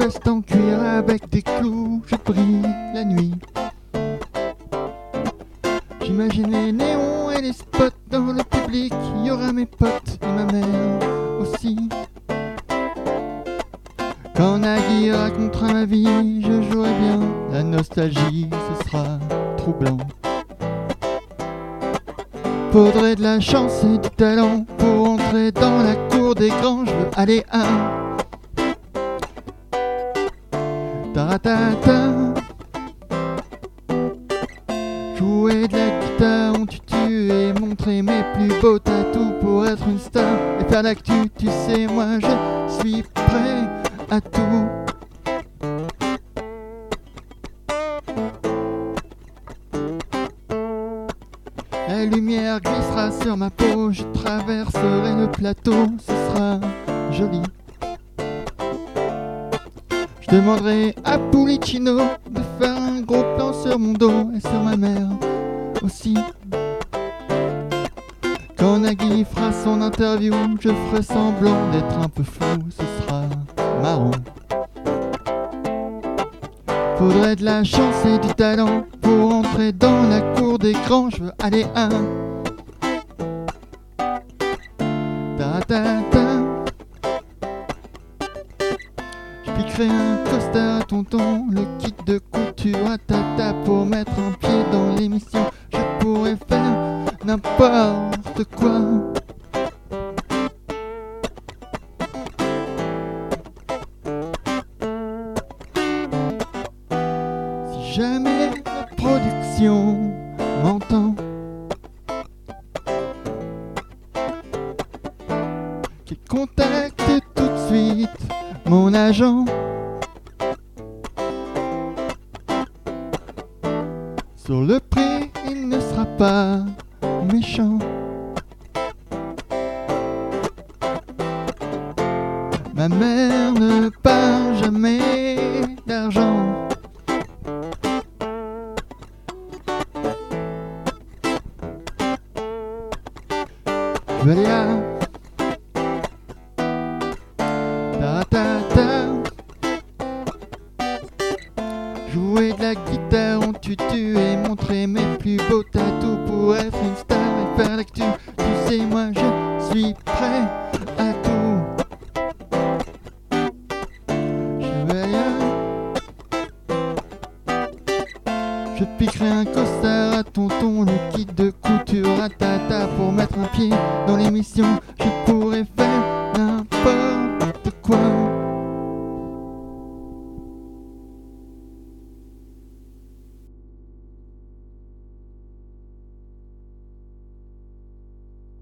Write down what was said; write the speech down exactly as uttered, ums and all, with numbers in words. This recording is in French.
veste en cuir avec des clous, je brille la nuit. J'imagine les néons et les spots dans le public. Il y aura mes potes et ma mère aussi. Quand Nagui racontera ma vie, je jouerai bien la nostalgie, ce sera troublant. Faudrait de la chance et du talent pour entrer dans la cour des grands. Je veux aller à taratata, jouer de la guitare en tutu et montrer mes plus beaux tatous pour être une star et faire l'actu. Tu sais, moi je suis prêt à tout. La lumière glissera sur ma peau, je traverserai le plateau, ce sera joli. Je demanderai à Pulicino de faire un gros plan sur mon dos et sur ma mère aussi. Quand Nagui fera son interview, je ferai semblant d'être un peu fou, ce sera marrant. Faudrait de la chance et du talent pour entrer dans la cour des grands. Je veux aller à ta-ta-ta. Je piquerai un costard à tonton, le kit de couture à tata pour mettre un pied dans l'émission. Je pourrais faire n'importe quoi. Si jamais la production m'entend, qu'il contacte tout de suite mon agent. Sur le prix, il ne sera pas méchant. Ma mère ne parle jamais d'argent. Je vais aller à ta-ta-ta, jouer de la guitare en tutu et montrer mes plus beaux tatous pour être une star et faire l'actu. Tu sais, moi je suis prêt à tout. Je vais à... Je piquerai un costard à tonton, le kit de couture à tata pour mettre un pied dans l'émission. Je pourrais faire n'importe quoi.